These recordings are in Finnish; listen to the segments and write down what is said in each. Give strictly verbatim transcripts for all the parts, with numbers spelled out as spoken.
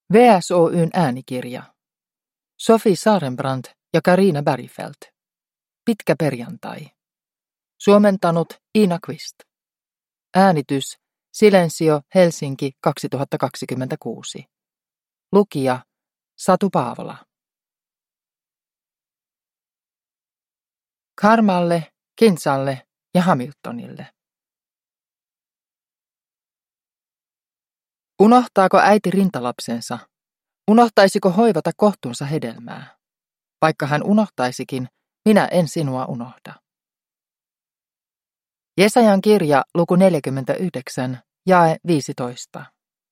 V S O Y:n äänikirja. Sofi Sarenbrant ja Carina Bergfeldt. Pitkä perjantai. Suomentanut Iina Qvist. Äänitys Silensio Helsinki kaksituhattakaksikymmentäkuusi. Lukija Satu Paavola. Karmalle, Kinsalle ja Hamiltonille. Unohtaako äiti rintalapsensa? Unohtaisiko hoivata kohtuunsa hedelmää? Vaikka hän unohtaisikin, minä en sinua unohda. Jesajan kirja, luku neljäkymmentäyhdeksän, jae viisitoista.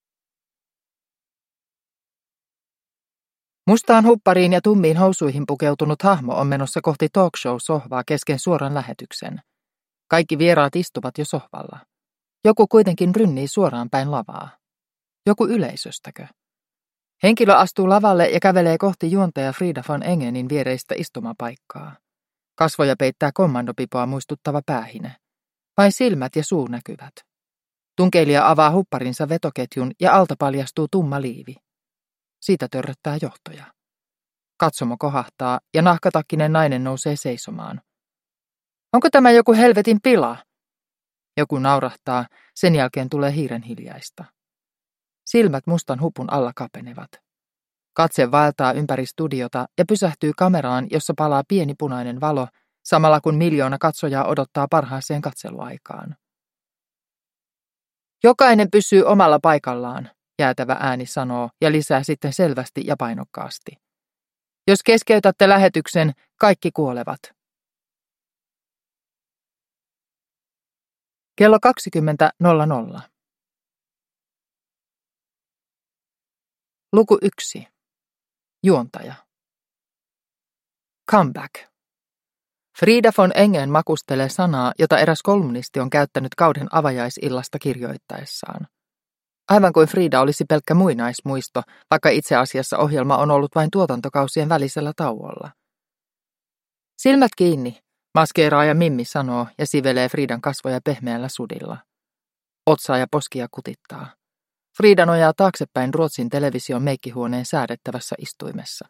Mustaan huppariin ja tummiin housuihin pukeutunut hahmo on menossa kohti talkshow-sohvaa kesken suoran lähetyksen. Kaikki vieraat istuvat jo sohvalla. Joku kuitenkin rynnii suoraan päin lavaa. Joku yleisöstäkö? Henkilö astuu lavalle ja kävelee kohti juontaja Frida von Engenin viereistä istumapaikkaa. Kasvoja peittää kommandopipoa muistuttava päähine. Vain silmät ja suu näkyvät. Tunkeilija avaa hupparinsa vetoketjun ja alta paljastuu tumma liivi. Siitä törröttää johtoja. Katsomo kohahtaa ja nahkatakkinen nainen nousee seisomaan. Onko tämä joku helvetin pila? Joku naurahtaa, sen jälkeen tulee hiiren hiljaista. Silmät mustan hupun alla kapenevat. Katse vaeltaa ympäri studiota ja pysähtyy kameraan, jossa palaa pieni punainen valo, samalla kun miljoona katsojaa odottaa parhaaseen katseluaikaan. Jokainen pysyy omalla paikallaan, jäätävä ääni sanoo ja lisää sitten selvästi ja painokkaasti. Jos keskeytätte lähetyksen, kaikki kuolevat. Kello kaksikymmentä nolla nolla. Luku yksi. Juontaja. Comeback. Frida von Engen makustelee sanaa, jota eräs kolumnisti on käyttänyt kauden avajaisillasta kirjoittaessaan. Aivan kuin Frida olisi pelkkä muinaismuisto, vaikka itse asiassa ohjelma on ollut vain tuotantokausien välisellä tauolla. Silmät kiinni, maskeeraaja Mimmi sanoo ja sivelee Fridan kasvoja pehmeällä sudilla. Otsaa ja poskia kutittaa. Frida nojaa taaksepäin Ruotsin television meikkihuoneen säädettävässä istuimessa.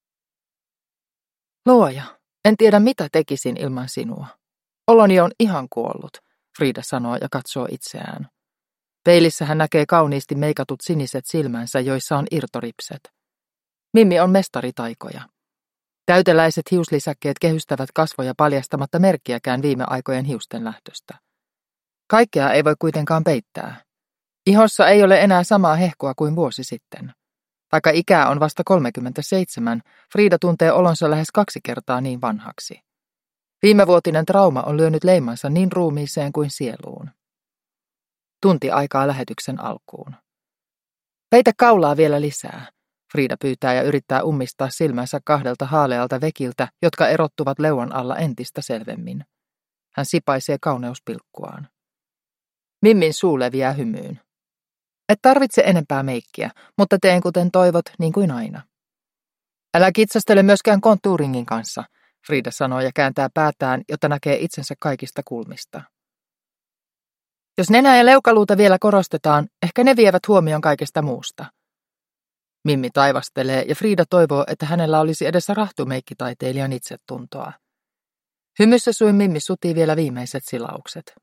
Luoja, en tiedä mitä tekisin ilman sinua. Oloni on ihan kuollut, Frida sanoo ja katsoo itseään. Peilissä hän näkee kauniisti meikatut siniset silmänsä, joissa on irtoripset. Mimmi on mestaritaikoja. Täyteläiset hiuslisäkkeet kehystävät kasvoja paljastamatta merkkiäkään viime aikojen hiusten lähtöstä. Kaikkea ei voi kuitenkaan peittää. Ihossa ei ole enää samaa hehkua kuin vuosi sitten. Vaikka ikää on vasta kolmekymmentäseitsemän, Frida tuntee olonsa lähes kaksi kertaa niin vanhaksi. Viimevuotinen trauma on lyönyt leimansa niin ruumiiseen kuin sieluun. Tunti aikaa lähetyksen alkuun. Peitä kaulaa vielä lisää, Frida pyytää ja yrittää ummistaa silmänsä kahdelta haalealta vekiltä, jotka erottuvat leuan alla entistä selvemmin. Hän sipaisee kauneuspilkkuaan. Mimmin suu leviää hymyyn. Et tarvitse enempää meikkiä, mutta teen kuten toivot, niin kuin aina. Älä kitsastele myöskään kontuuringin kanssa, Frida sanoo ja kääntää päätään, jotta näkee itsensä kaikista kulmista. Jos nenää ja leukaluuta vielä korostetaan, ehkä ne vievät huomion kaikesta muusta. Mimmi taivastelee ja Frida toivoo, että hänellä olisi edessä rahtumeikkitaiteilijan itsetuntoa. Hymyssä suin Mimmi sutii vielä viimeiset silaukset.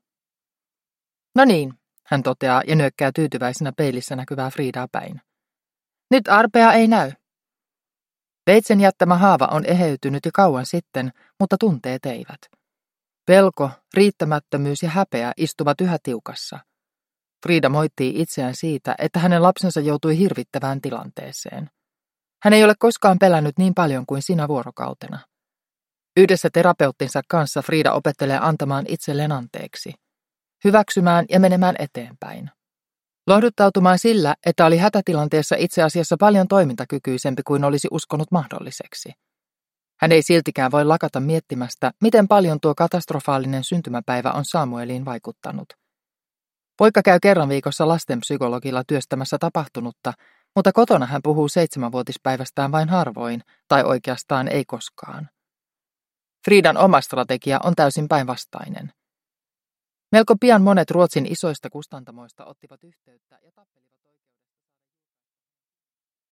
No niin, hän toteaa ja nyökkää tyytyväisenä peilissä näkyvää Fridaa päin. Nyt arpea ei näy. Veitsen jättämä haava on eheytynyt jo kauan sitten, mutta tunteet eivät. Pelko, riittämättömyys ja häpeä istuvat yhä tiukassa. Frida moittii itseään siitä, että hänen lapsensa joutui hirvittävään tilanteeseen. Hän ei ole koskaan pelännyt niin paljon kuin sinä vuorokautena. Yhdessä terapeuttinsa kanssa Frida opettelee antamaan itselleen anteeksi. Hyväksymään ja menemään eteenpäin. Lohduttautumaan sillä, että oli hätätilanteessa itse asiassa paljon toimintakykyisempi kuin olisi uskonut mahdolliseksi. Hän ei siltikään voi lakata miettimästä, miten paljon tuo katastrofaalinen syntymäpäivä on Samueliin vaikuttanut. Poika käy kerran viikossa lastenpsykologilla työstämässä tapahtunutta, mutta kotona hän puhuu seitsemänvuotispäivästään vain harvoin, tai oikeastaan ei koskaan. Fridan oma strategia on täysin päinvastainen. Melko pian monet Ruotsin isoista kustantamoista ottivat yhteyttä ja tappelivat